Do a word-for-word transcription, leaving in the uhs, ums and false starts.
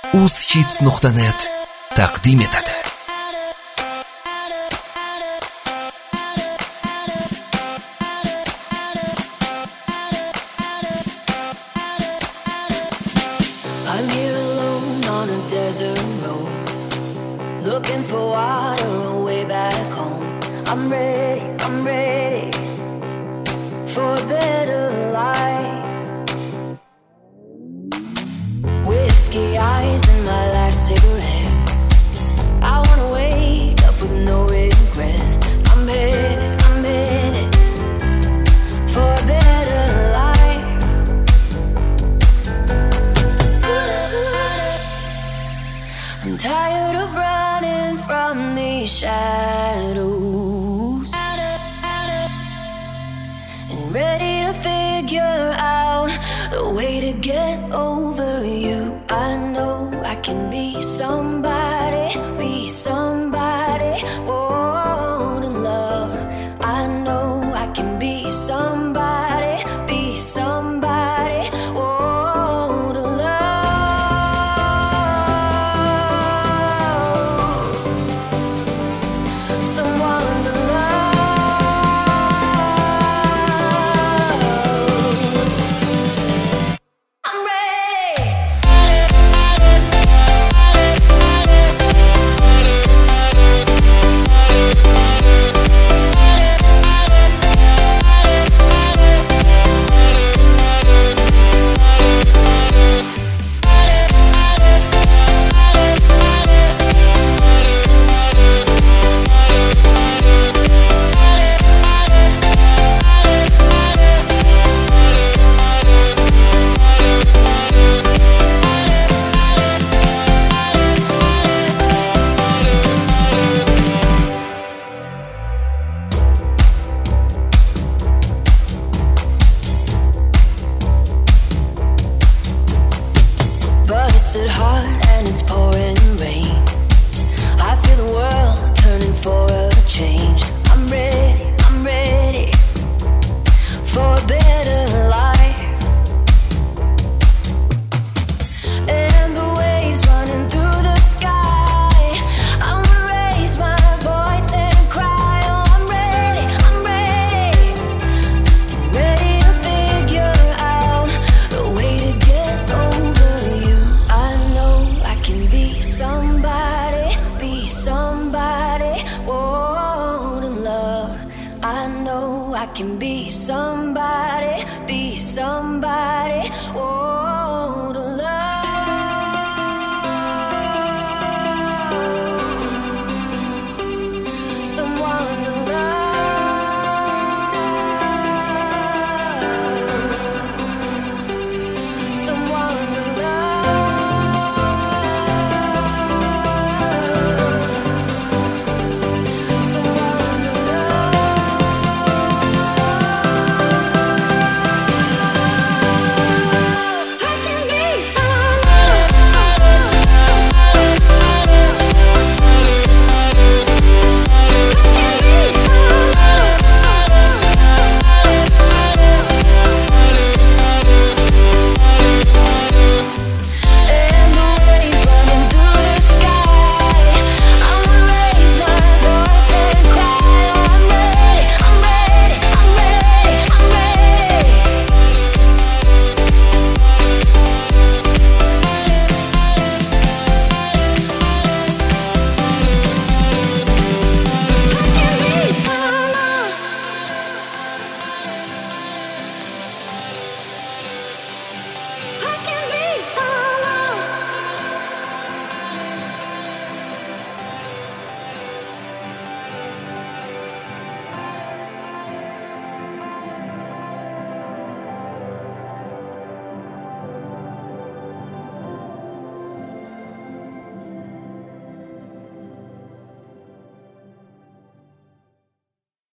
UzHits nuqta net taqdim etadi. I'm here alone on a desert road, looking for water away back home. I'm ready, I'm ready for a better life. Whiskey eyes and my last cigarette. I wanna wake up with no regret. I'm headed, I'm headed for a better life. I'm tired of running from these shadows and ready to figure out the way to get over you. I know I can be somebody, be somebody, oh, to love. I know I can be somebody, be somebody, oh, to love. Someone to love. I'm ready. Busted heart and it's pouring rain. I feel the world turning for a change. I'm ready, I'm ready for a better life. Amber waves running through the sky. I wanna raise my voice and cry. Oh, I'm ready, I'm ready, ready to figure out the way to get over you. I know I can be somebody, be somebody, oh, to love. I know I can be somebody, be somebody.